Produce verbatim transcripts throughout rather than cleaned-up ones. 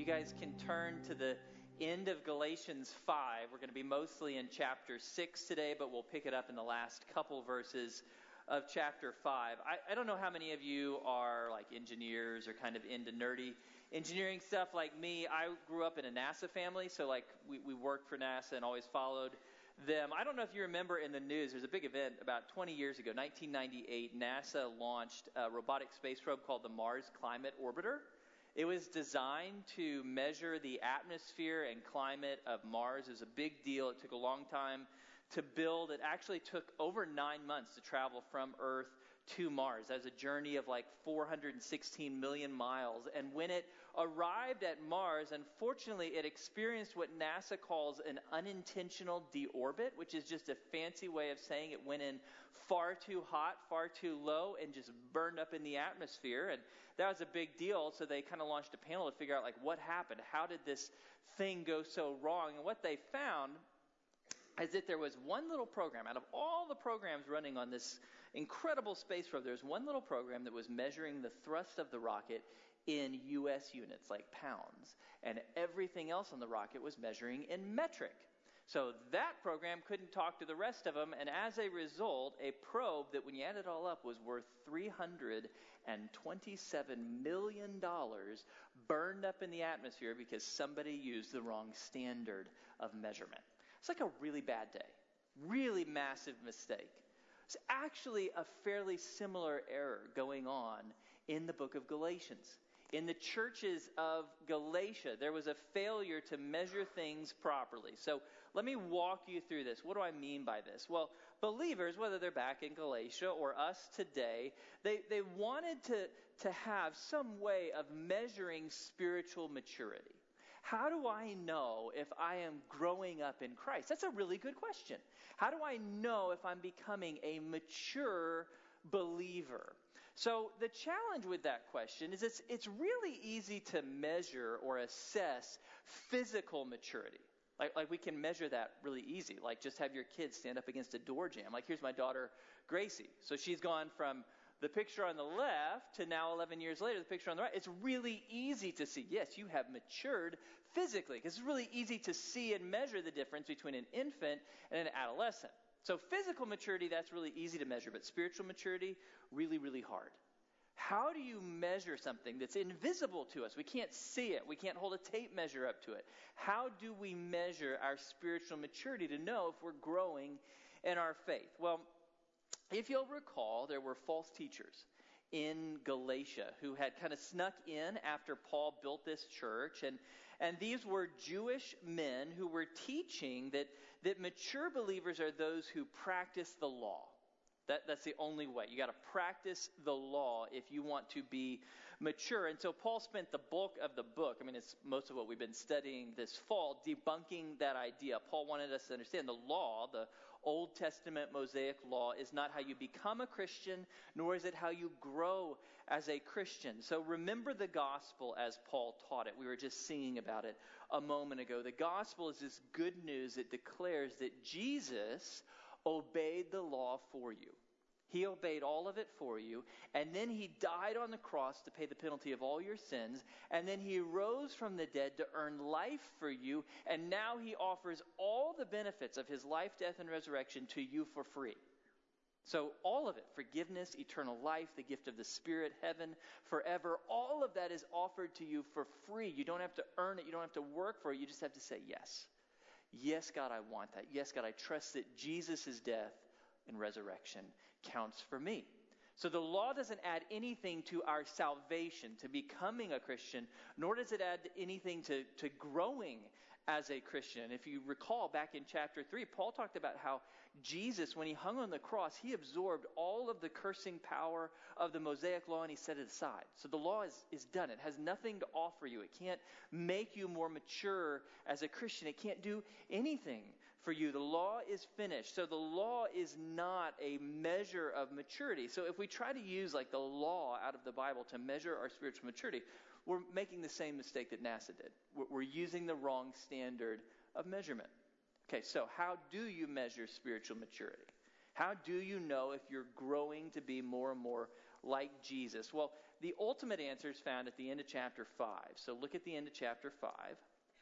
You guys can turn to the end of Galatians five. We're going to be mostly in chapter six today, but we'll pick it up in the last couple verses of chapter five. I, I don't know how many of you are like engineers or kind of into nerdy engineering stuff like me. I grew up in a NASA family, so like we, we worked for NASA and always followed them. I don't know if you remember in the news, there's a big event about twenty years ago, nineteen ninety-eight, NASA launched a robotic space probe called the Mars Climate Orbiter. It was designed to measure the atmosphere and climate of Mars. It was a big deal. It took a long time to build. It actually took over nine months to travel from Earth to Mars. That was a journey of like four hundred sixteen million miles. And when it arrived at Mars, unfortunately, it experienced what NASA calls an unintentional deorbit, which is just a fancy way of saying it went in far too hot, far too low, and just burned up in the atmosphere. And that was a big deal. So they kind of launched a panel to figure out like what happened. How did this thing go so wrong? And what they found is that there was one little program out of all the programs running on this incredible space probe. There was one little program that was measuring the thrust of the rocket in U S units, like pounds, and everything else on the rocket was measuring in metric. So that program couldn't talk to the rest of them, and as a result, a probe that, when you add it all up, was worth three hundred twenty-seven million dollars burned up in the atmosphere because somebody used the wrong standard of measurement. It's like a really bad day, really massive mistake. It's actually a fairly similar error going on in the book of Galatians. In the churches of Galatia, there was a failure to measure things properly. So let me walk you through this. What do I mean by this? Well, believers, whether they're back in Galatia or us today, they, they wanted to, to have some way of measuring spiritual maturity. How do I know if I am growing up in Christ? That's a really good question. How do I know if I'm becoming a mature believer? So the challenge with that question is it's, it's really easy to measure or assess physical maturity. Like, like we can measure that really easy. Like just have your kids stand up against a door jamb. Like here's my daughter, Gracie. So she's gone from the picture on the left to now eleven years later, the picture on the right. It's really easy to see, yes, you have matured physically, because it's really easy to see and measure the difference between an infant and an adolescent. So physical maturity, that's really easy to measure, but spiritual maturity, really, really hard. How do you measure something that's invisible to us? We can't see it. We can't hold a tape measure up to it. How do we measure our spiritual maturity to know if we're growing in our faith? Well, if you'll recall, there were false teachers in Galatia who had kind of snuck in after Paul built this church. And, and these were Jewish men who were teaching that, that mature believers are those who practice the law. That, that's the only way. You got to practice the law if you want to be mature. And so Paul spent the bulk of the book, I mean, it's most of what we've been studying this fall, debunking that idea. Paul wanted us to understand the law, the Old Testament Mosaic law, is not how you become a Christian, nor is it how you grow as a Christian. So remember the gospel as Paul taught it. We were just singing about it a moment ago. The gospel is this good news that declares that Jesus obeyed the law for you. He obeyed all of it for you, and then he died on the cross to pay the penalty of all your sins, and then he rose from the dead to earn life for you, and now he offers all the benefits of his life, death, and resurrection to you for free. So all of it, forgiveness, eternal life, the gift of the Spirit, heaven forever, all of that is offered to you for free. You don't have to earn it. You don't have to work for it. You just have to say yes. Yes, God, I want that. Yes, God, I trust that Jesus' death and resurrection counts for me. So the law doesn't add anything to our salvation, to becoming a Christian, nor does it add anything to, to growing as a Christian. If you recall back in chapter three, Paul talked about how Jesus, when he hung on the cross, he absorbed all of the cursing power of the Mosaic law and he set it aside. So the law is, is done. It has nothing to offer you. It can't make you more mature as a Christian. It can't do anything for you. The law is finished. So the law is not a measure of maturity. So if we try to use like the law out of the Bible to measure our spiritual maturity, we're making the same mistake that NASA did. We're using the wrong standard of measurement. Okay, so how do you measure spiritual maturity? How do you know if you're growing to be more and more like Jesus? Well, the ultimate answer is found at the end of chapter five. So look at the end of chapter five.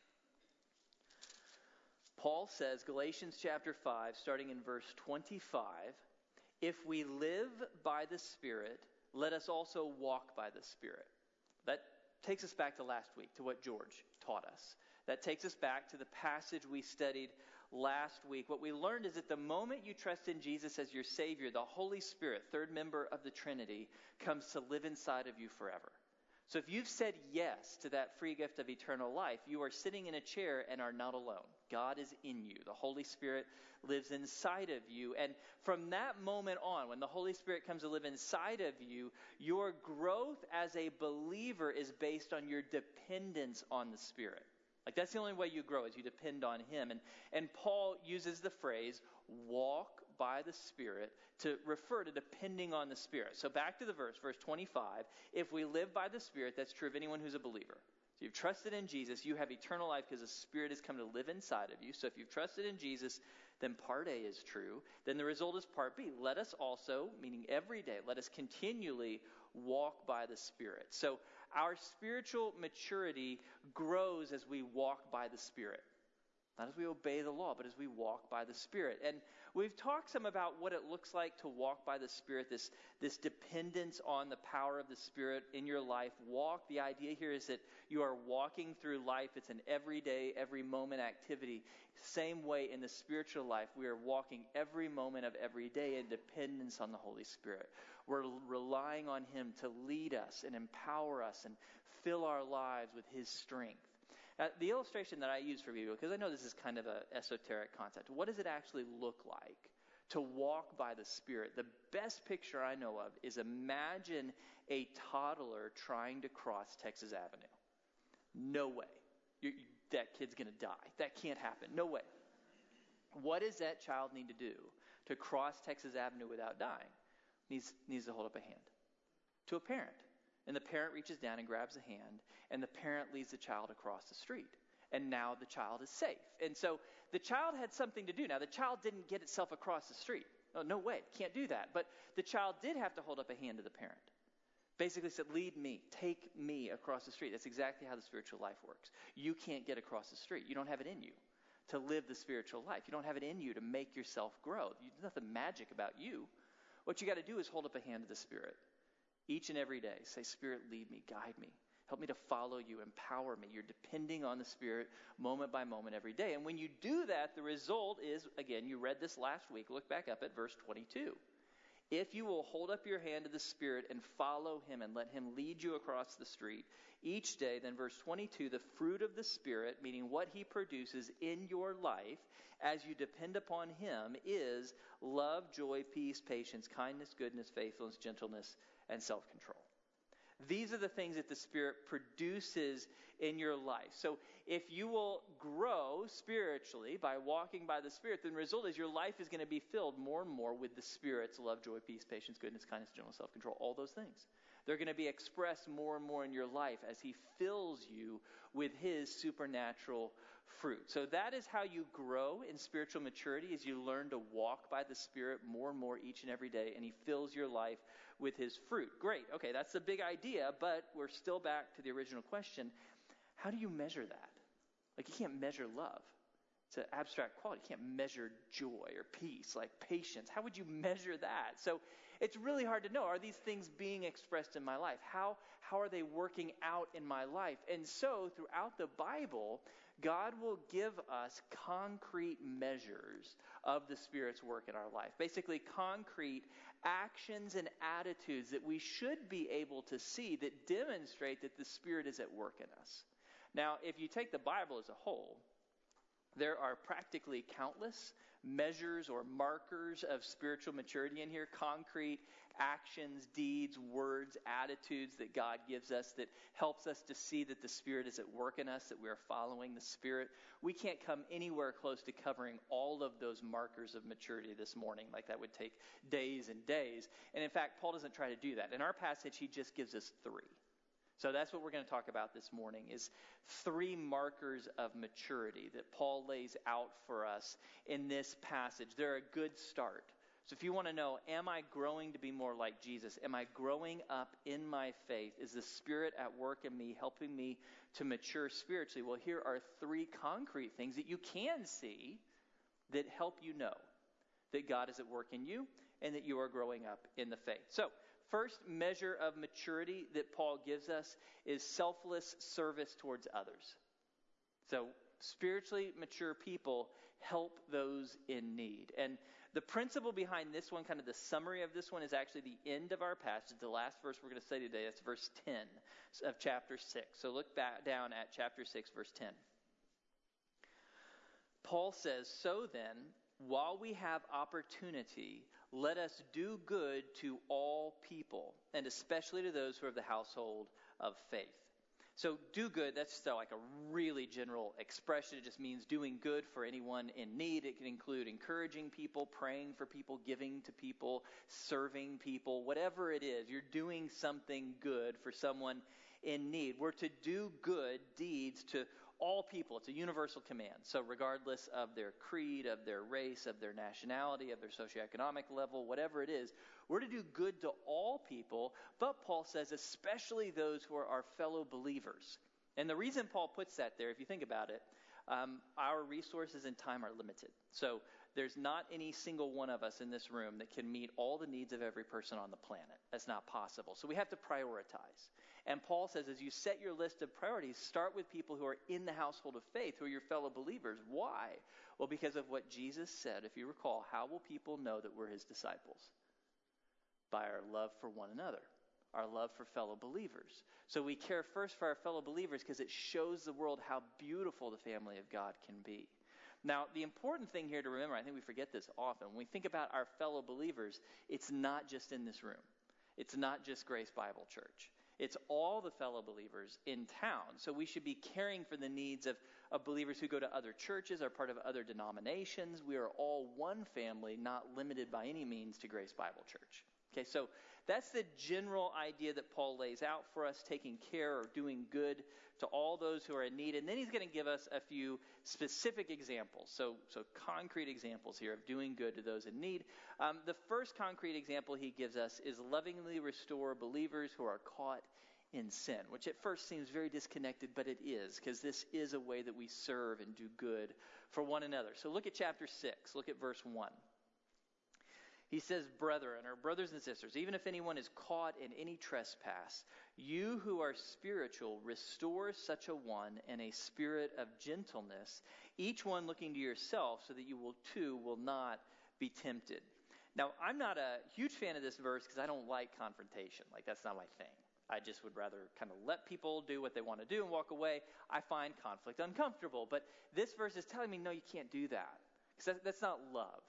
Paul says, Galatians chapter five, starting in verse twenty-five, if we live by the Spirit, let us also walk by the Spirit. That takes us back to last week, to what George taught us. That takes us back to the passage we studied last week. What we learned is that the moment you trust in Jesus as your Savior, the Holy Spirit, third member of the Trinity, comes to live inside of you forever. So if you've said yes to that free gift of eternal life, you are sitting in a chair and are not alone. God is in you. The Holy Spirit lives inside of you. And from that moment on, when the Holy Spirit comes to live inside of you, your growth as a believer is based on your dependence on the Spirit. Like, that's the only way you grow, is you depend on Him. And, and Paul uses the phrase, walk by the Spirit, to refer to depending on the Spirit. So back to the verse, verse twenty-five. If we live by the Spirit, that's true of anyone who's a believer. So you've trusted in Jesus, you have eternal life because the Spirit has come to live inside of you. So if you've trusted in Jesus, then part A is true. Then the result is part B. Let us also, meaning every day, let us continually walk by the Spirit. So our spiritual maturity grows as we walk by the Spirit. Not as we obey the law, but as we walk by the Spirit. And we've talked some about what it looks like to walk by the Spirit, this, this dependence on the power of the Spirit in your life. Walk, the idea here is that you are walking through life. It's an everyday, every moment activity. Same way in the spiritual life, we are walking every moment of every day in dependence on the Holy Spirit. We're relying on Him to lead us and empower us and fill our lives with His strength. Uh, the illustration that I use for people, because I know this is kind of an esoteric concept, what does it actually look like to walk by the Spirit? The best picture I know of is, imagine a toddler trying to cross Texas Avenue. No way. You, you, that kid's going to die. That can't happen. No way. What does that child need to do to cross Texas Avenue without dying? Needs, needs to hold up a hand to a parent. And the parent reaches down and grabs a hand, and the parent leads the child across the street. And now the child is safe. And so the child had something to do. Now, the child didn't get itself across the street. Oh, no way, can't do that. But the child did have to hold up a hand to the parent. Basically said, lead me, take me across the street. That's exactly how the spiritual life works. You can't get across the street. You don't have it in you to live the spiritual life. You don't have it in you to make yourself grow. There's nothing magic about you. What you got to do is hold up a hand to the Spirit. Each and every day, say, Spirit, lead me, guide me. Help me to follow you, empower me. You're depending on the Spirit moment by moment every day. And when you do that, the result is, again, you read this last week. Look back up at verse twenty-two. If you will hold up your hand to the Spirit and follow Him and let Him lead you across the street each day, then verse twenty-two, the fruit of the Spirit, meaning what He produces in your life as you depend upon Him, is love, joy, peace, patience, kindness, goodness, faithfulness, gentleness, and self-control. These are the things that the Spirit produces in your life. So if you will grow spiritually by walking by the Spirit, then the result is your life is going to be filled more and more with the Spirit's love, joy, peace, patience, goodness, kindness, gentleness, self-control, all those things. They're going to be expressed more and more in your life as He fills you with His supernatural fruit. So that is how you grow in spiritual maturity, as you learn to walk by the Spirit more and more each and every day, and He fills your life with His fruit. Great. Okay, that's the big idea, but we're still back to the original question. How do you measure that? Like, you can't measure love. It's an abstract quality. You can't measure joy or peace, like patience. How would you measure that? So it's really hard to know. Are these things being expressed in my life? How, how are they working out in my life? And so throughout the Bible, God will give us concrete measures of the Spirit's work in our life. Basically, concrete actions and attitudes that we should be able to see that demonstrate that the Spirit is at work in us. Now, if you take the Bible as a whole, there are practically countless measures or markers of spiritual maturity in here, concrete actions, deeds, words, attitudes that God gives us that helps us to see that the Spirit is at work in us, that we are following the Spirit. We can't come anywhere close to covering all of those markers of maturity this morning. Like, that would take days and days. And in fact, Paul doesn't try to do that. In our passage, he just gives us three. So that's what we're going to talk about this morning, is three markers of maturity that Paul lays out for us in this passage. They're a good start. So if you want to know, am I growing to be more like Jesus? Am I growing up in my faith? Is the Spirit at work in me, helping me to mature spiritually? Well, here are three concrete things that you can see that help you know that God is at work in you and that you are growing up in the faith. So, first measure of maturity that Paul gives us is selfless service towards others. So, spiritually mature people help those in need. And the principle behind this one, kind of the summary of this one, is actually the end of our passage. The last verse we're going to say today, that's verse ten of chapter six. So look back down at chapter six, verse ten. Paul says, "So then, while we have opportunity, let us do good to all people, and especially to those who are of the household of faith." So do good, that's just like a really general expression. It just means doing good for anyone in need. It can include encouraging people, praying for people, giving to people, serving people, whatever it is. You're doing something good for someone in need. We're to do good deeds to all people. It's a universal command. So regardless of their creed, of their race, of their nationality, of their socioeconomic level, whatever it is, we're to do good to all people, but Paul says especially those who are our fellow believers. And the reason Paul puts that there, if you think about it, um, our resources and time are limited. So there's not any single one of us in this room that can meet all the needs of every person on the planet. That's not possible. So we have to prioritize. And Paul says, as you set your list of priorities, start with people who are in the household of faith, who are your fellow believers. Why? Well, because of what Jesus said. If you recall, how will people know that we're his disciples? By our love for one another, our love for fellow believers. So we care first for our fellow believers because it shows the world how beautiful the family of God can be. Now, the important thing here to remember, I think we forget this often, when we think about our fellow believers, it's not just in this room. It's not just Grace Bible Church. It's all the fellow believers in town. So we should be caring for the needs of, of believers who go to other churches, are part of other denominations. We are all one family, not limited by any means to Grace Bible Church. Okay, so that's the general idea that Paul lays out for us, taking care or doing good to all those who are in need. And then he's going to give us a few specific examples, so so concrete examples here of doing good to those in need. Um, the first concrete example he gives us is lovingly restore believers who are caught in sin, which at first seems very disconnected, but it is, because this is a way that we serve and do good for one another. So look at chapter six, look at verse one. He says, "Brethren," or brothers and sisters, "even if anyone is caught in any trespass, you who are spiritual, restore such a one in a spirit of gentleness, each one looking to yourself, so that you will too will not be tempted." Now, I'm not a huge fan of this verse because I don't like confrontation. Like, that's not my thing. I just would rather kind of let people do what they want to do and walk away. I find conflict uncomfortable. But this verse is telling me, no, you can't do that. Because that, that's not love.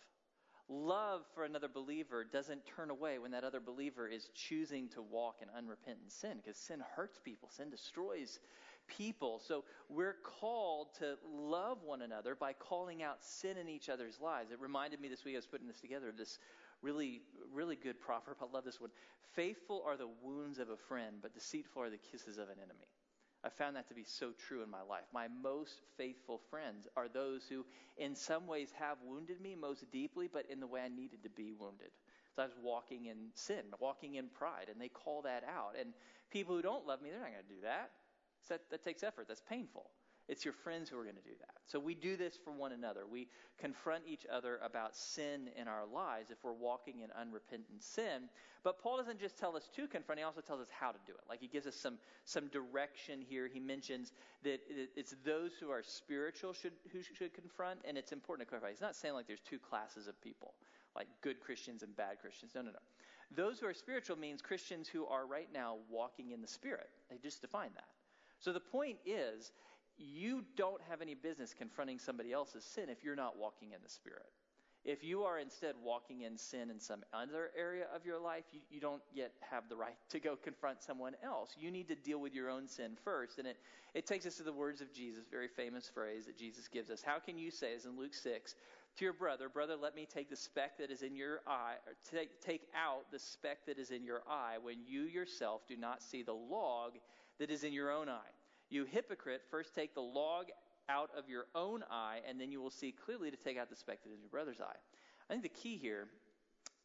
Love for another believer doesn't turn away when that other believer is choosing to walk in unrepentant sin, because sin hurts people. Sin destroys people. So we're called to love one another by calling out sin in each other's lives. It reminded me this week, I was putting this together, of this really, really good proverb. I love this one. "Faithful are the wounds of a friend, but deceitful are the kisses of an enemy." I found that to be so true in my life. My most faithful friends are those who in some ways have wounded me most deeply, but in the way I needed to be wounded. So I was walking in sin, walking in pride, and they call that out. And people who don't love me, they're not going to do that. So that, that takes effort. That's painful. It's your friends who are going to do that. So we do this for one another. We confront each other about sin in our lives if we're walking in unrepentant sin. But Paul doesn't just tell us to confront, he also tells us how to do it. Like, he gives us some some direction here. He mentions that it's those who are spiritual should who should confront, and it's important to clarify. He's not saying like there's two classes of people, like good Christians and bad Christians. No, no, no. Those who are spiritual means Christians who are right now walking in the Spirit. They just define that. So the point is, you don't have any business confronting somebody else's sin if you're not walking in the Spirit. If you are instead walking in sin in some other area of your life, you, you don't yet have the right to go confront someone else. You need to deal with your own sin first. And it, it takes us to the words of Jesus, very famous phrase that Jesus gives us. How can you say, as in Luke six, to your brother, "Brother, let me take the speck that is in your eye, or take, take out the speck that is in your eye, when you yourself do not see the log that is in your own eye? You hypocrite, first take the log out of your own eye, and then you will see clearly to take out the speck that is in your brother's eye." I think the key here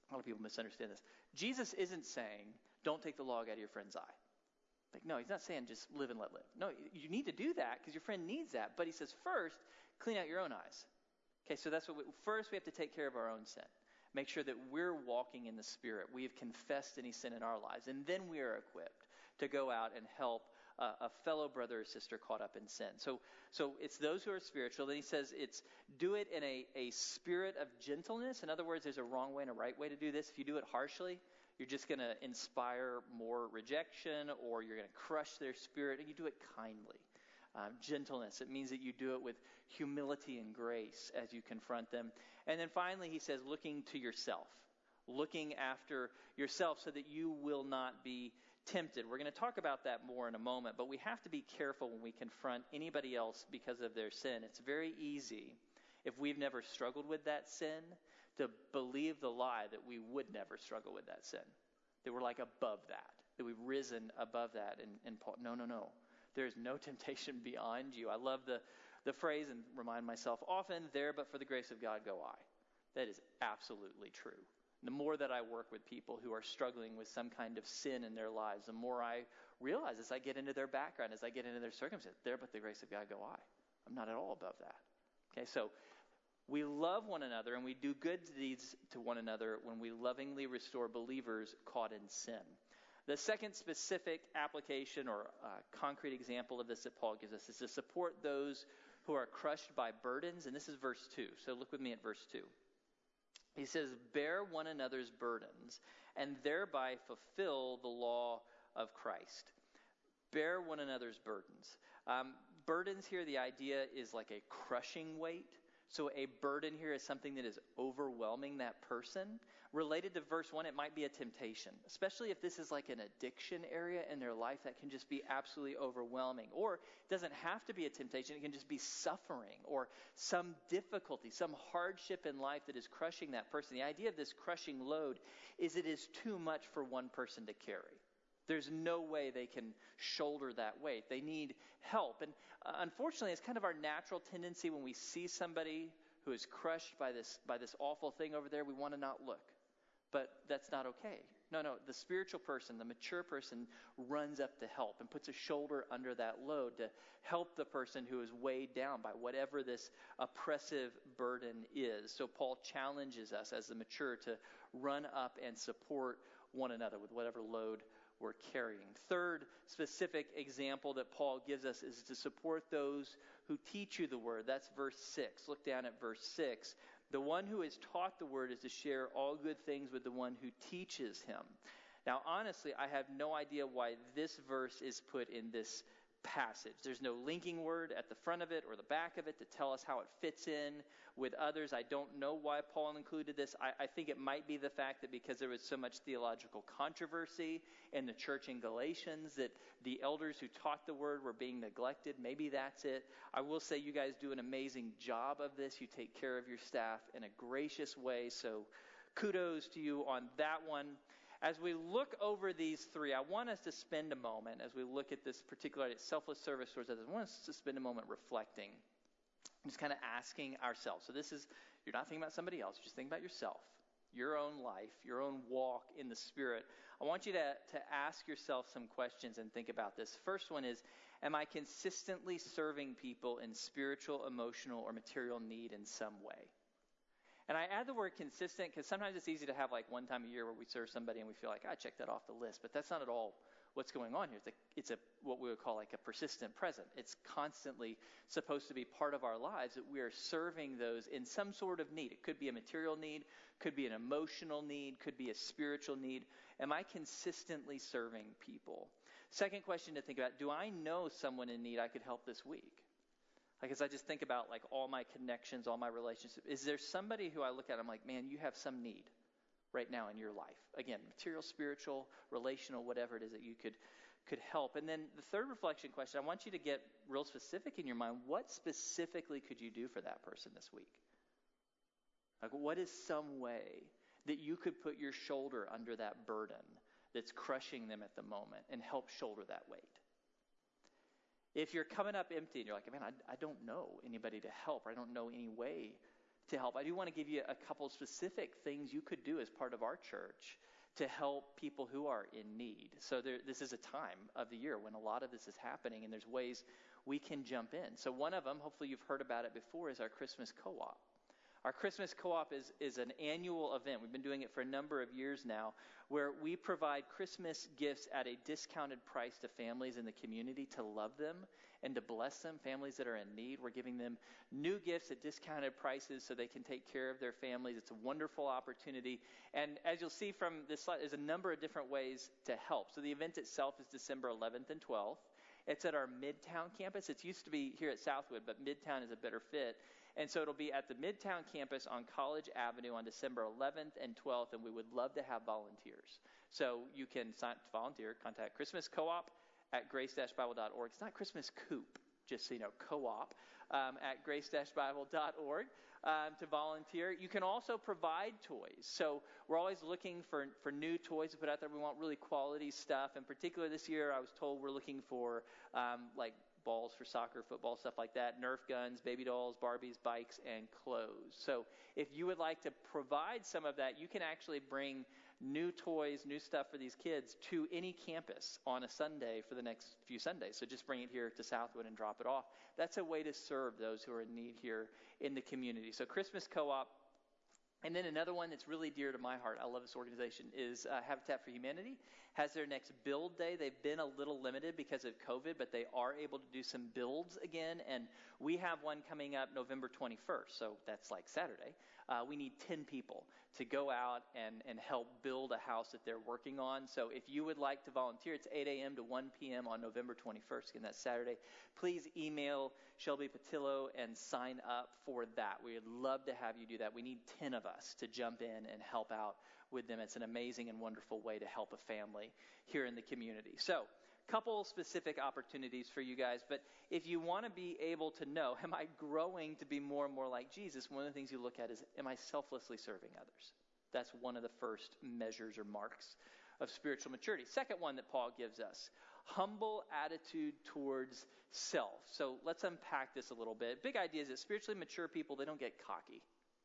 A lot of people misunderstand this. Jesus isn't saying, don't take the log out of your friend's eye. Like, no, he's not saying just live and let live. No, you need to do that because your friend needs that. But he says, first, clean out your own eyes. Okay, so that's what we, first we have to take care of our own sin. Make sure that we're walking in the Spirit. We have confessed any sin in our lives. And then we are equipped to go out and help uh, a fellow brother or sister caught up in sin. So so it's those who are spiritual. Then he says it's do it in a, a spirit of gentleness. In other words, there's a wrong way and a right way to do this. If you do it harshly, you're just going to inspire more rejection, or you're going to crush their spirit. And you do it kindly. Um, gentleness, it means that you do it with humility and grace as you confront them. And then finally, he says, looking to yourself, looking after yourself so that you will not be tempted. We're going to talk about that more in a moment, but we have to be careful when we confront anybody else because of their sin. It's very easy, if we've never struggled with that sin, to believe the lie that we would never struggle with that sin, that we're like above that, that we've risen above that. And, and Paul, no, no, no. There is no temptation beyond you. I love the, the phrase and remind myself often, there but for the grace of God go I. That is absolutely true. The more that I work with people who are struggling with some kind of sin in their lives, the more I realize as I get into their background, as I get into their circumstance, there but the grace of God go I. I'm not at all above that. Okay, so we love one another and we do good deeds to one another when we lovingly restore believers caught in sin. The second specific application or uh, concrete example of this that Paul gives us is to support those who are crushed by burdens. And this is verse two. So look with me at verse two. He says, bear one another's burdens and thereby fulfill the law of Christ. Bear one another's burdens. Um, burdens here, the idea is like a crushing weight. So a burden here is something that is overwhelming that person. Related to verse one, it might be a temptation, especially if this is like an addiction area in their life that can just be absolutely overwhelming. Or it doesn't have to be a temptation. It can just be suffering or some difficulty, some hardship in life that is crushing that person. The idea of this crushing load is it is too much for one person to carry. There's no way they can shoulder that weight. They need help. And uh, unfortunately, it's kind of our natural tendency when we see somebody who is crushed by this by this awful thing over there, we want to not look. But that's not okay. No, no, the spiritual person, the mature person runs up to help and puts a shoulder under that load to help the person who is weighed down by whatever this oppressive burden is. So Paul challenges us as the mature to run up and support one another with whatever load we're carrying. Third specific example that Paul gives us is to support those who teach you the word. That's verse six. Look down at verse six. The one who is taught the word is to share all good things with the one who teaches him. Now, honestly, I have no idea why this verse is put in this passage. There's no linking word at the front of it or the back of it to tell us how it fits in with others. I don't know why Paul included this. I, I think it might be the fact that because there was so much theological controversy in the church in Galatians that the elders who taught the word were being neglected. Maybe that's it. I will say you guys do an amazing job of this. You take care of your staff in a gracious way. So kudos to you on that one. As we look over these three, I want us to spend a moment, as we look at this particular selfless service towards others, I want us to spend a moment reflecting, just kind of asking ourselves. So this is, you're not thinking about somebody else, just think about yourself, your own life, your own walk in the Spirit. I want you to, to ask yourself some questions and think about this. First one is, am I consistently serving people in spiritual, emotional, or material need in some way? And I add the word consistent because sometimes it's easy to have like one time a year where we serve somebody and we feel like, I checked that off the list. But that's not at all what's going on here. It's a, it's a what we would call like a persistent present. It's constantly supposed to be part of our lives that we are serving those in some sort of need. It could be a material need, could be an emotional need, could be a spiritual need. Am I consistently serving people? Second question to think about, do I know someone in need I could help this week? Like as I just think about like all my connections, all my relationships, is there somebody who I look at, I'm like, man, you have some need right now in your life. Again, material, spiritual, relational, whatever it is that you could could help. And then the third reflection question, I want you to get real specific in your mind. What specifically could you do for that person this week? Like what is some way that you could put your shoulder under that burden that's crushing them at the moment and help shoulder that weight? If you're coming up empty and you're like, man, I, I don't know anybody to help, or I don't know any way to help. I do want to give you a couple specific things you could do as part of our church to help people who are in need. So there, this is a time of the year when a lot of this is happening, and there's ways we can jump in. So one of them, hopefully you've heard about it before, is our Christmas co-op. Our Christmas co-op is, is an annual event. We've been doing it for a number of years now, where we provide Christmas gifts at a discounted price to families in the community to love them and to bless them, families that are in need. We're giving them new gifts at discounted prices so they can take care of their families. It's a wonderful opportunity. And as you'll see from this slide, there's a number of different ways to help. So the event itself is December eleventh and twelfth. It's at our Midtown campus. It used to be here at Southwood, but Midtown is a better fit. And so it'll be at the Midtown campus on College Avenue on December eleventh and twelfth, and we would love to have volunteers. So you can sign up to volunteer, contact Christmas Co-op at grace dash bible dot org. It's not Christmas Coop, just so you know, co-op um, at grace dash bible dot org um, to volunteer. You can also provide toys. So we're always looking for, for new toys to put out there. We want really quality stuff. In particular this year, I was told we're looking for um, like balls for soccer, football, stuff like that, Nerf guns, baby dolls, Barbies, bikes, and clothes. So if you would like to provide some of that, you can actually bring new toys, new stuff for these kids to any campus on a Sunday for the next few Sundays. So just bring it here to Southwood and drop it off. That's a way to serve those who are in need here in the community. So Christmas Co-op. And then another one that's really dear to my heart, I love this organization, is uh, Habitat for Humanity. Has their next build day. They've been a little limited because of COVID, but they are able to do some builds again. And we have one coming up November twenty-first, so that's like Saturday. Uh, we need ten people to go out and, and help build a house that they're working on. So if you would like to volunteer, it's eight a.m. to one p.m. on November twenty-first, again, that's Saturday. Please email Shelby Patillo and sign up for that. We would love to have you do that. We need ten of us to jump in and help out with them. It's an amazing and wonderful way to help a family here in the community. So couple specific opportunities for you guys, but if you want to be able to know, am I growing to be more and more like Jesus, one of the things you look at is, am I selflessly serving others? That's one of the first measures or marks of spiritual maturity. Second one that Paul gives us, humble attitude towards self. So let's unpack this a little bit. Big idea is that spiritually mature people, they don't get cocky.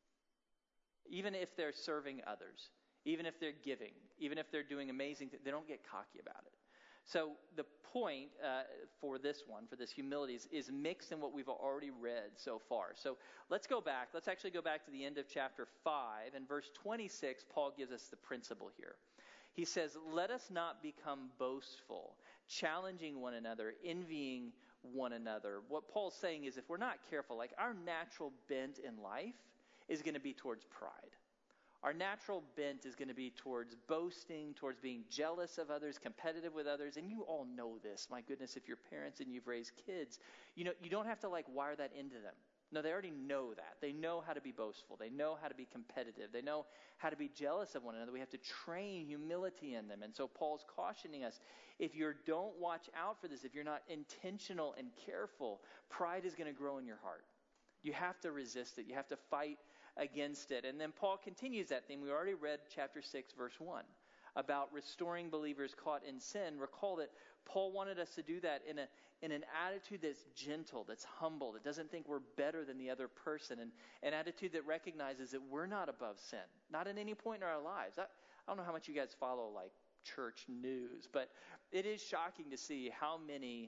Even if they're serving others, even if they're giving, even if they're doing amazing things, they don't get cocky about it. So the point uh, for this one, for this humility, is, is mixed in what we've already read so far. So let's go back. Let's actually go back to the end of chapter five. And verse twenty-six, Paul gives us the principle here. He says, let us not become boastful, challenging one another, envying one another. What Paul's saying is if we're not careful, like our natural bent in life is going to be towards pride. Our natural bent is going to be towards boasting, towards being jealous of others, competitive with others. And you all know this. My goodness, if you're parents and you've raised kids, you know, you don't have to like wire that into them. No, they already know that. They know how to be boastful. They know how to be competitive. They know how to be jealous of one another. We have to train humility in them. And so Paul's cautioning us, if you don't watch out for this, if you're not intentional and careful, pride is going to grow in your heart. You have to resist it. You have to fight against it. And then Paul continues that theme. We already read chapter six, verse one, about restoring believers caught in sin. Recall that Paul wanted us to do that in a in an attitude that's gentle, that's humble, that doesn't think we're better than the other person, and an attitude that recognizes that we're not above sin, not at any point in our lives. I, I don't know how much you guys follow like church news, but it is shocking to see how many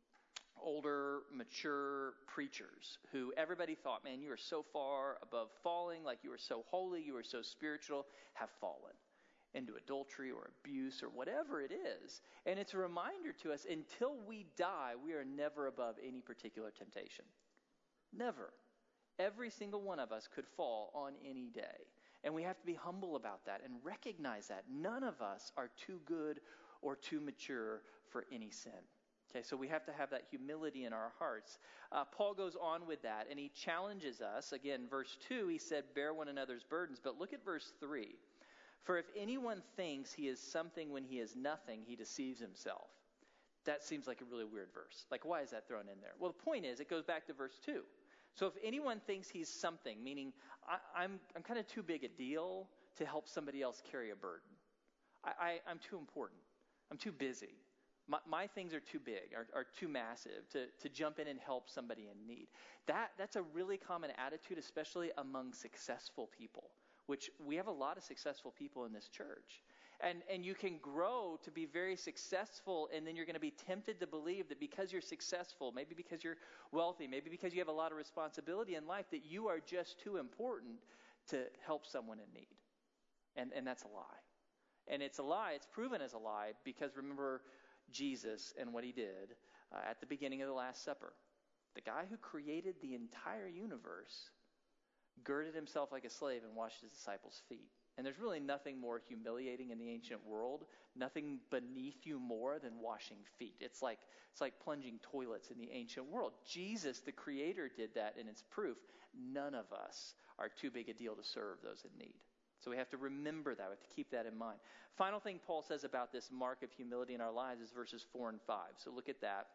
older, mature preachers who everybody thought, man, you are so far above falling, like you are so holy, you are so spiritual, have fallen into adultery or abuse or whatever it is. And it's a reminder to us, until we die, we are never above any particular temptation. Never. Every single one of us could fall on any day. And we have to be humble about that and recognize that none of us are too good or too mature for any sin. Okay, so we have to have that humility in our hearts. Uh, Paul goes on with that, and he challenges us. Again, verse two, he said, bear one another's burdens. But look at verse three. For if anyone thinks he is something when he is nothing, he deceives himself. That seems like a really weird verse. Like, why is that thrown in there? Well, the point is, it goes back to verse two. So if anyone thinks he's something, meaning I, I'm I'm kind of too big a deal to help somebody else carry a burden. I, I, I'm too important. I'm too busy. My, my things are too big, are, are too massive to, to jump in and help somebody in need. That That's a really common attitude, especially among successful people, which we have a lot of successful people in this church. And and you can grow to be very successful, and then you're going to be tempted to believe that because you're successful, maybe because you're wealthy, maybe because you have a lot of responsibility in life, that you are just too important to help someone in need. And and that's a lie. And it's a lie. It's proven as a lie because remember Jesus and what he did uh, at the beginning of the Last Supper. The guy who created the entire universe girded himself like a slave and washed his disciples' feet. And there's really nothing more humiliating in the ancient world, nothing beneath you more than washing feet. It's like it's like plunging toilets in the ancient world. Jesus, the Creator, did that, and it's proof. None of us are too big a deal to serve those in need. So we have to remember that. We have to keep that in mind. Final thing Paul says about this mark of humility in our lives is verses four and five. So look at that.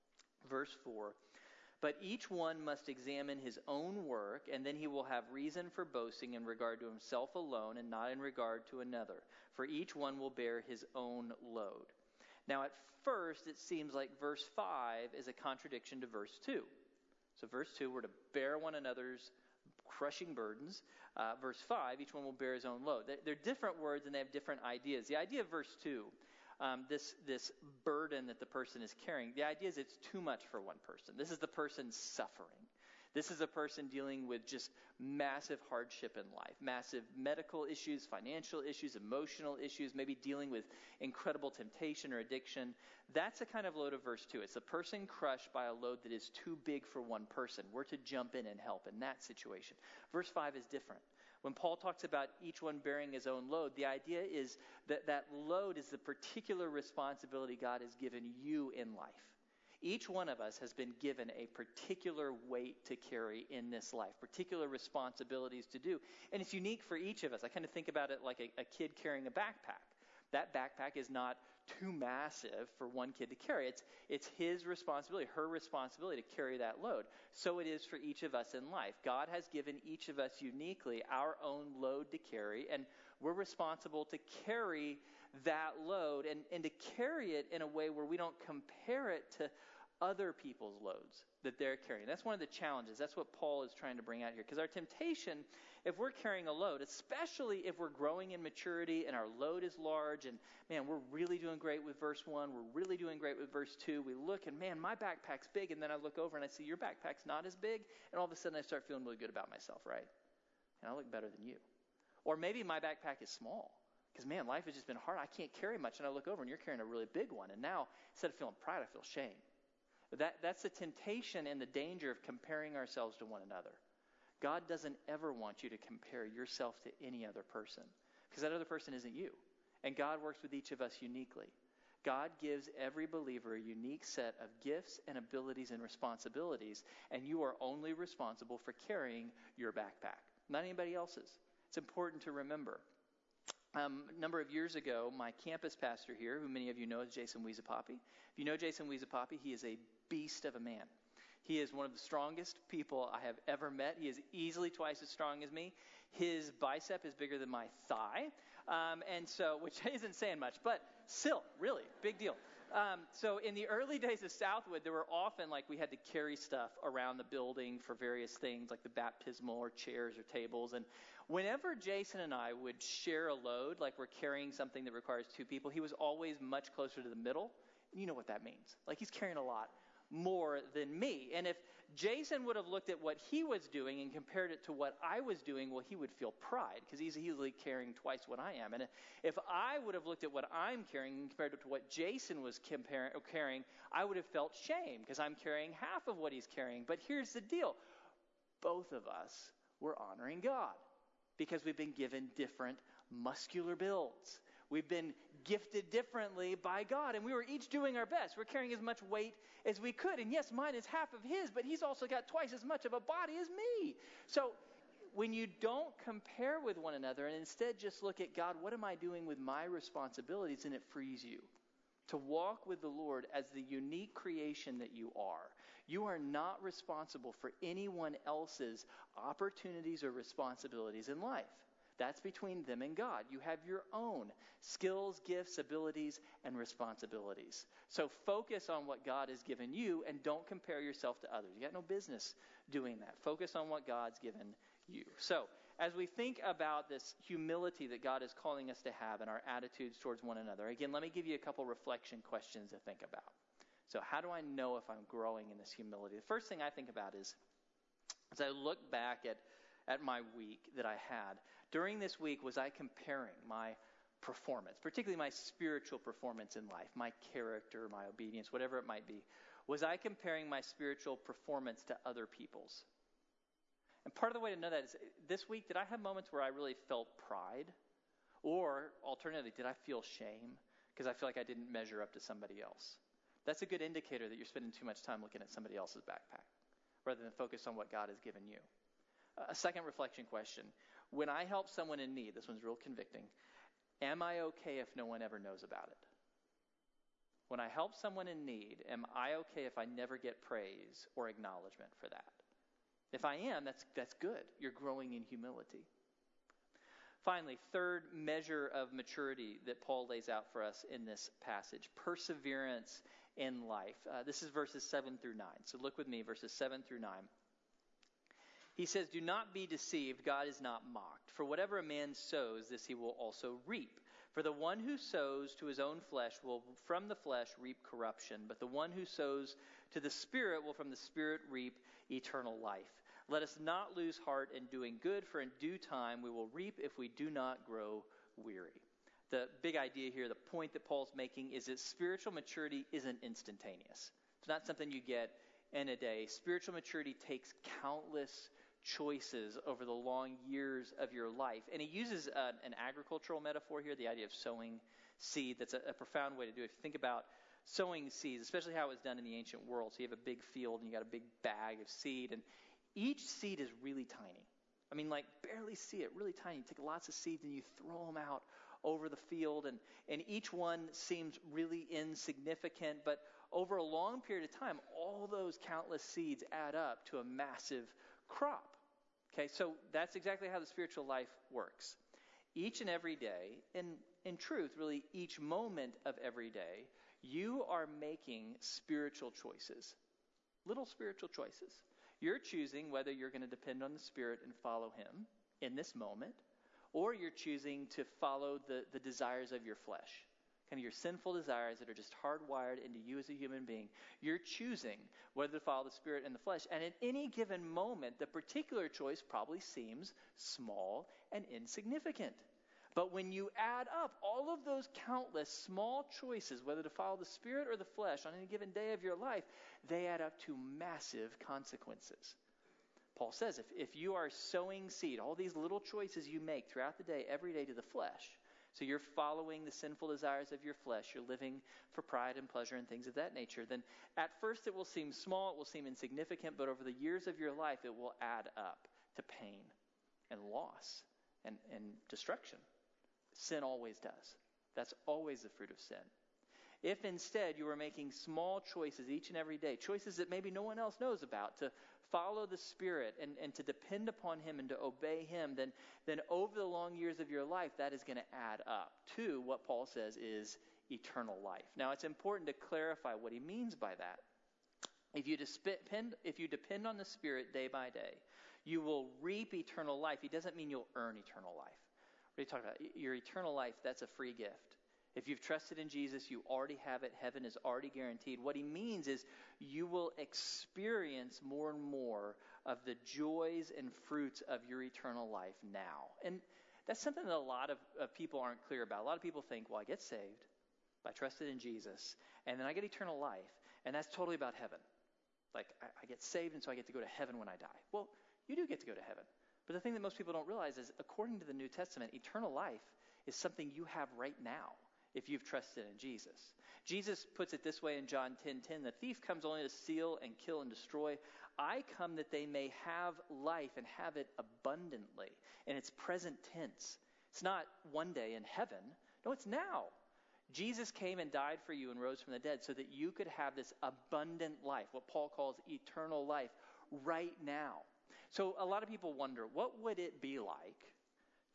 Verse four. But each one must examine his own work, and then he will have reason for boasting in regard to himself alone and not in regard to another. For each one will bear his own load. Now at first it seems like verse five is a contradiction to verse two. So verse two, we're to bear one another's crushing burdens. Uh, verse five, each one will bear his own load. They're, they're different words and they have different ideas. The idea of verse two, Um, this this burden that the person is carrying, the idea is it's too much for one person. This is the person suffering. This is a person dealing with just massive hardship in life, massive medical issues, financial issues, emotional issues, maybe dealing with incredible temptation or addiction. That's the kind of load of verse two. It's a person crushed by a load that is too big for one person. We're to jump in and help in that situation. Verse five is different. When Paul talks about each one bearing his own load, the idea is that that load is the particular responsibility God has given you in life. Each one of us has been given a particular weight to carry in this life, particular responsibilities to do. And it's unique for each of us. I kind of think about it like a, a kid carrying a backpack. That backpack is not too massive for one kid to carry. It's it's his responsibility, her responsibility to carry that load. So it is for each of us in life. God has given each of us uniquely our own load to carry, and we're responsible to carry that load and, and to carry it in a way where we don't compare it to other people's loads that they're carrying. That's one of the challenges. That's what Paul is trying to bring out here. Because our temptation, if we're carrying a load, especially if we're growing in maturity and our load is large and, man, we're really doing great with verse one, we're really doing great with verse two, we look and, man, my backpack's big, and then I look over and I see your backpack's not as big, and all of a sudden I start feeling really good about myself, right? And I look better than you. Or maybe my backpack is small. Because, man, life has just been hard. I can't carry much. And I look over and you're carrying a really big one. And now, instead of feeling pride, I feel shame. That, that's the temptation and the danger of comparing ourselves to one another. God doesn't ever want you to compare yourself to any other person. Because that other person isn't you. And God works with each of us uniquely. God gives every believer a unique set of gifts and abilities and responsibilities. And you are only responsible for carrying your backpack, not anybody else's. It's important to remember. Um, a number of years ago, my campus pastor here, who many of you know is Jason Wiesapapi. If you know Jason Wiesapapi, he is a beast of a man. He is one of the strongest people I have ever met. He is easily twice as strong as me. His bicep is bigger than my thigh, um, and so which isn't saying much, but still, really, big deal. Um, so in the early days of Southwood, there were often, like, we had to carry stuff around the building for various things, like the baptismal or chairs or tables. And whenever Jason and I would share a load, like we're carrying something that requires two people, he was always much closer to the middle. And you know what that means. Like, he's carrying a lot more than me. And if Jason would have looked at what he was doing and compared it to what I was doing, well, he would feel pride because he's easily carrying twice what I am. And if I would have looked at what I'm carrying and compared it to what Jason was comparing, carrying, I would have felt shame because I'm carrying half of what he's carrying. But here's the deal. Both of us were honoring God because we've been given different muscular builds. We've been gifted differently by God, and we were each doing our best. We're carrying as much weight as we could, and yes, mine is half of his, but he's also got twice as much of a body as me. So when you don't compare with one another and instead just look at God, what am I doing with my responsibilities, and it frees you to walk with the Lord as the unique creation that you are. You are not responsible for anyone else's opportunities or responsibilities in life. That's between them and God. You have your own skills, gifts, abilities, and responsibilities. So focus on what God has given you and don't compare yourself to others. You got no business doing that. Focus on what God's given you. So as we think about this humility that God is calling us to have and our attitudes towards one another, again, let me give you a couple reflection questions to think about. So how do I know if I'm growing in this humility? The first thing I think about is, as I look back at, at my week that I had, during this week, was I comparing my performance, particularly my spiritual performance in life, my character, my obedience, whatever it might be, was I comparing my spiritual performance to other people's? And part of the way to know that is, this week, did I have moments where I really felt pride? Or, alternatively, did I feel shame because I feel like I didn't measure up to somebody else? That's a good indicator that you're spending too much time looking at somebody else's backpack rather than focus on what God has given you. A second reflection question. When I help someone in need, this one's real convicting, am I okay if no one ever knows about it? When I help someone in need, am I okay if I never get praise or acknowledgement for that? If I am, that's that's good. You're growing in humility. Finally, third measure of maturity that Paul lays out for us in this passage, perseverance in life. Uh, this is verses seven through nine. So look with me, verses seven through nine. He says, "Do not be deceived, God is not mocked. For whatever a man sows, this he will also reap. For the one who sows to his own flesh will from the flesh reap corruption, but the one who sows to the Spirit will from the Spirit reap eternal life. Let us not lose heart in doing good, for in due time we will reap if we do not grow weary." The big idea here, the point that Paul's making, is that spiritual maturity isn't instantaneous. It's not something you get in a day. Spiritual maturity takes countless choices over the long years of your life. And he uses uh, an agricultural metaphor here, the idea of sowing seed. That's a, a profound way to do it. If you think about sowing seeds, especially how it was done in the ancient world. So you have a big field and you got a big bag of seed, and each seed is really tiny. I mean, like, barely see it, really tiny. You take lots of seeds and you throw them out over the field, and, and each one seems really insignificant, but over a long period of time, all those countless seeds add up to a massive crop. Okay, so that's exactly how the spiritual life works. Each and every day, and in truth, really each moment of every day, you are making spiritual choices, little spiritual choices. You're choosing whether you're going to depend on the Spirit and follow Him in this moment, or you're choosing to follow the, the desires of your flesh, kind of your sinful desires that are just hardwired into you as a human being. You're choosing whether to follow the Spirit and the flesh. And at any given moment, the particular choice probably seems small and insignificant. But when you add up all of those countless small choices, whether to follow the Spirit or the flesh on any given day of your life, they add up to massive consequences. Paul says if, if you are sowing seed, all these little choices you make throughout the day, every day to the flesh, so you're following the sinful desires of your flesh, you're living for pride and pleasure and things of that nature, then at first it will seem small, it will seem insignificant, but over the years of your life it will add up to pain and loss and, and destruction. Sin always does. That's always the fruit of sin. If instead you are making small choices each and every day, choices that maybe no one else knows about, to follow the Spirit and, and to depend upon Him and to obey Him, then, then over the long years of your life, that is going to add up to what Paul says is eternal life. Now, it's important to clarify what he means by that. If you depend, if you depend on the Spirit day by day, you will reap eternal life. He doesn't mean you'll earn eternal life. What are you talking about? Your eternal life, that's a free gift. If you've trusted in Jesus, you already have it. Heaven is already guaranteed. What he means is you will experience more and more of the joys and fruits of your eternal life now. And that's something that a lot of, of people aren't clear about. A lot of people think, well, I get saved, I trusted in Jesus, and then I get eternal life, and that's totally about heaven. Like, I, I get saved, and so I get to go to heaven when I die. Well, you do get to go to heaven. But the thing that most people don't realize is, according to the New Testament, eternal life is something you have right now if you've trusted in Jesus. Jesus puts it this way in John ten ten, "The thief comes only to steal and kill and destroy. I come that they may have life and have it abundantly." And it's present tense. It's not one day in heaven. No, it's now. Jesus came and died for you and rose from the dead so that you could have this abundant life, what Paul calls eternal life, right now. So a lot of people wonder, what would it be like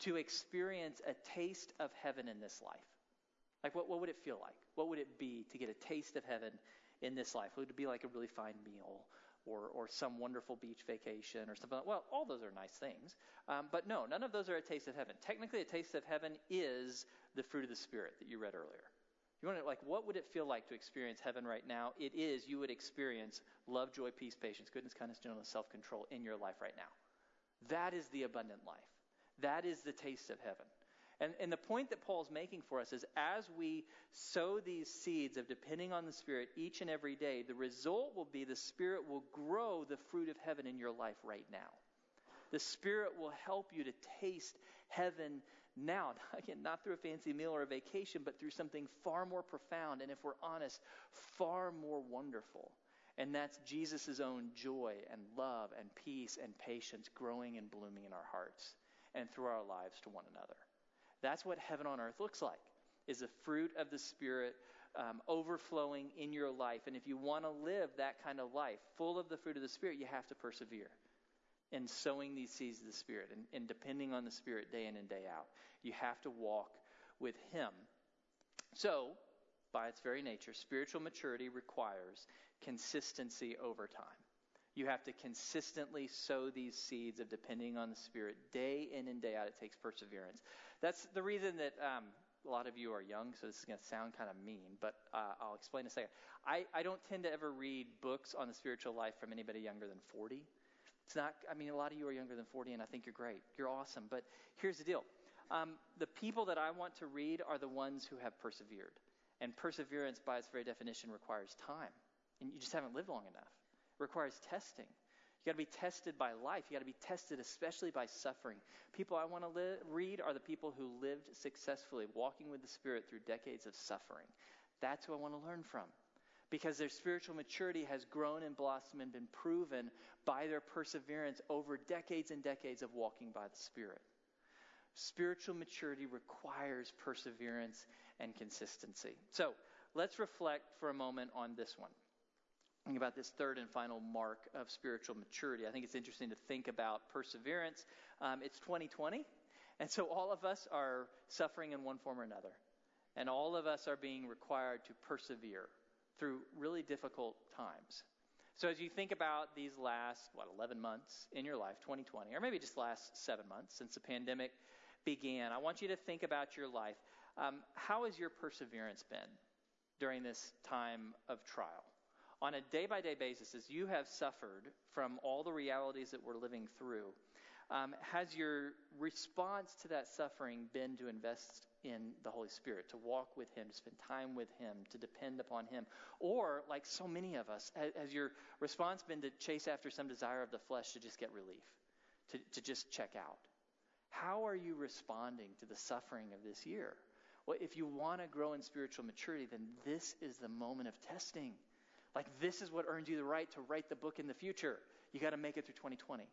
to experience a taste of heaven in this life? Like, what, what would it feel like? What would it be to get a taste of heaven in this life? Would it be like a really fine meal or or some wonderful beach vacation or something? Well, all those are nice things. Um, but no, none of those are a taste of heaven. Technically, a taste of heaven is the fruit of the Spirit that you read earlier. You want to, like, what would it feel like to experience heaven right now? It is, you would experience love, joy, peace, patience, goodness, kindness, gentleness, self-control in your life right now. That is the abundant life. That is the taste of heaven. And, and the point that Paul's making for us is as we sow these seeds of depending on the Spirit each and every day, the result will be the Spirit will grow the fruit of heaven in your life right now. The Spirit will help you to taste heaven now. Again, not through a fancy meal or a vacation, but through something far more profound, and if we're honest, far more wonderful. And that's Jesus' own joy and love and peace and patience growing and blooming in our hearts and through our lives to one another. That's what heaven on earth looks like, is the fruit of the Spirit um, overflowing in your life. And if you want to live that kind of life, full of the fruit of the Spirit, you have to persevere in sowing these seeds of the Spirit and, and depending on the Spirit day in and day out. You have to walk with Him. So, by its very nature, spiritual maturity requires consistency over time. You have to consistently sow these seeds of depending on the Spirit day in and day out. It takes perseverance. That's the reason that um, a lot of you are young, so this is going to sound kind of mean, but uh, I'll explain in a second. I, I don't tend to ever read books on the spiritual life from anybody younger than forty. It's not, I mean, a lot of you are younger than forty, and I think you're great. You're awesome. But here's the deal. Um, the people that I want to read are the ones who have persevered. And perseverance, by its very definition, requires time. And you just haven't lived long enough. It requires testing. You got to be tested by life. You got to be tested especially by suffering. People I want to li- read are the people who lived successfully, walking with the Spirit through decades of suffering. That's who I want to learn from. Because their spiritual maturity has grown and blossomed and been proven by their perseverance over decades and decades of walking by the Spirit. Spiritual maturity requires perseverance and consistency. So let's reflect for a moment on this one. Think about this third and final mark of spiritual maturity. I think it's interesting to think about perseverance. Um, it's twenty twenty, and so all of us are suffering in one form or another. And all of us are being required to persevere through really difficult times. So as you think about these last, what, eleven months in your life, twenty twenty, or maybe just last seven months since the pandemic began, I want you to think about your life. Um, how has your perseverance been during this time of trial? On a day-by-day basis, as you have suffered from all the realities that we're living through, um, has your response to that suffering been to invest in the Holy Spirit, to walk with Him, to spend time with Him, to depend upon Him? Or, like so many of us, has your response been to chase after some desire of the flesh to just get relief, to, to just check out? How are you responding to the suffering of this year? Well, if you want to grow in spiritual maturity, then this is the moment of testing. Like, this is what earns you the right to write the book in the future. You got to make it through twenty twenty.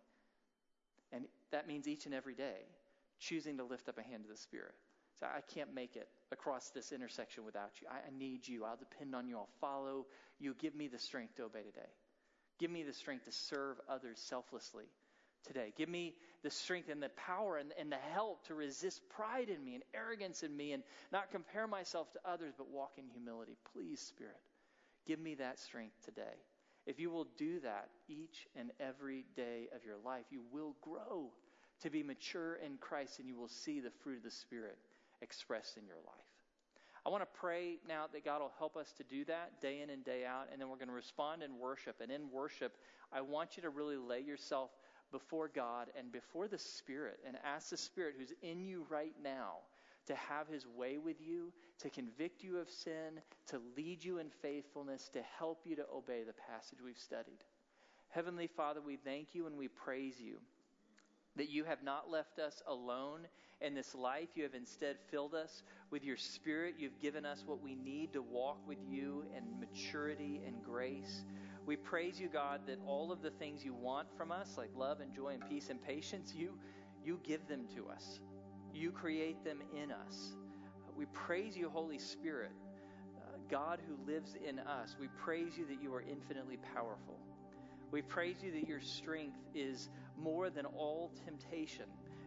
And that means each and every day choosing to lift up a hand to the Spirit. So I can't make it across this intersection without you. I, I need you. I'll depend on you. I'll follow you. Give me the strength to obey today. Give me the strength to serve others selflessly today. Give me the strength and the power and, and the help to resist pride in me and arrogance in me and not compare myself to others, but walk in humility. Please, Spirit, give me that strength today. If you will do that each and every day of your life, you will grow to be mature in Christ, and you will see the fruit of the Spirit expressed in your life. I want to pray now that God will help us to do that day in and day out, and then we're going to respond in worship. And in worship, I want you to really lay yourself before God and before the Spirit and ask the Spirit who's in you right now to have His way with you, to convict you of sin, to lead you in faithfulness, to help you to obey the passage we've studied. Heavenly Father, we thank you and we praise you that you have not left us alone in this life. You have instead filled us with your Spirit. You've given us what we need to walk with you in maturity and grace. We praise you, God, that all of the things you want from us, like love and joy and peace and patience, you, you give them to us. You create them in us. We praise you, Holy Spirit, uh, God who lives in us. We praise you that you are infinitely powerful. We praise you that your strength is more than all temptation.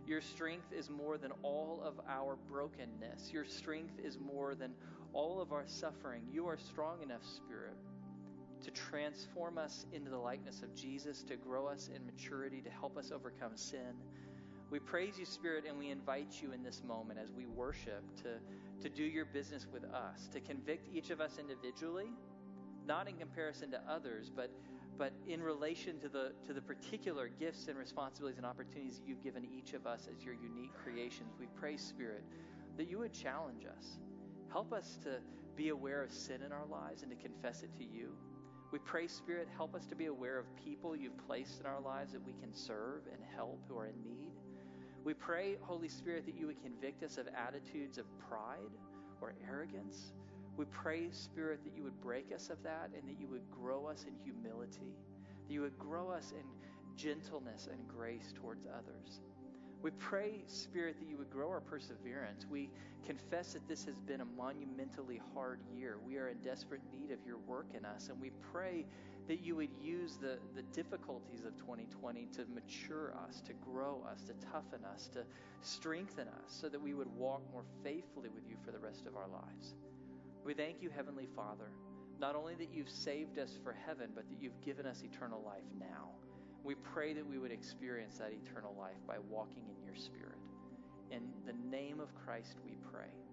Your strength is more than all of our brokenness. Your strength is more than all of our suffering. You are strong enough, Spirit, to transform us into the likeness of Jesus, to grow us in maturity, to help us overcome sin. We praise you, Spirit, and we invite you in this moment as we worship to, to do your business with us, to convict each of us individually, not in comparison to others, but but in relation to the to the particular gifts and responsibilities and opportunities that you've given each of us as your unique creations. We pray, Spirit, that you would challenge us. Help us to be aware of sin in our lives and to confess it to you. We pray, Spirit, help us to be aware of people you've placed in our lives that we can serve and help who are in need. We pray, Holy Spirit, that you would convict us of attitudes of pride or arrogance. We pray, Spirit, that you would break us of that and that you would grow us in humility, that you would grow us in gentleness and grace towards others. We pray, Spirit, that you would grow our perseverance. We confess that this has been a monumentally hard year. We are in desperate need of your work in us, and we pray that you would use the, the difficulties of twenty twenty to mature us, to grow us, to toughen us, to strengthen us, so that we would walk more faithfully with you for the rest of our lives. We thank you, Heavenly Father, not only that you've saved us for heaven, but that you've given us eternal life now. We pray that we would experience that eternal life by walking in your Spirit. In the name of Christ we pray.